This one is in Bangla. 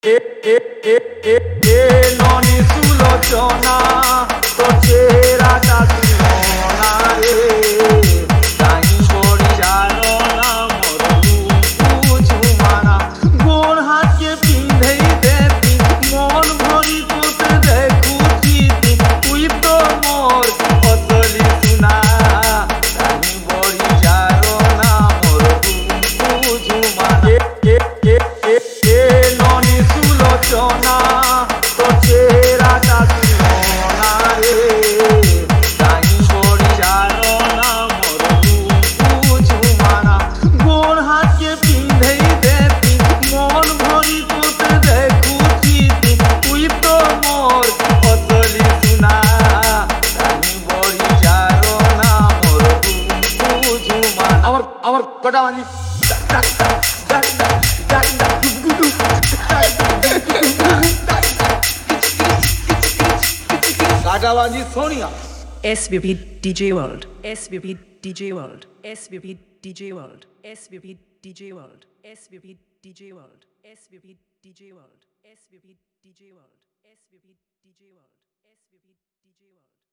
ননি সুলোচনা তোর চেহারাটা সুমনা রে তাই বড়ি জানো না মোর ঝুমানা গোর হাতকে পিঁধেই দেবি মন ভরি তোতে দেখুছি তুই তো মোর অতলি সুনা তাই বড়ি জানো না মোর ঝুমানা ননি সুলোচনা তোর চেহারাটা সুমনা রে তাই বড়ি জানো না মোর ঝুমানা গোর হাতকে পিঁধেই দেবি মন ভরি তোতে দেখুছি তুই তো মোর অতলি সুনা তাই বড়ি জানো না মোর ঝুমানা আমার কটা বাজি কাটাবাজি Sonia SVP DJ World, SVP DJ World, SVP DJ World, SVP DJ World, SVP DJ World, SVP DJ World, SVP DJ World, SVP DJ World, SVP DJ World.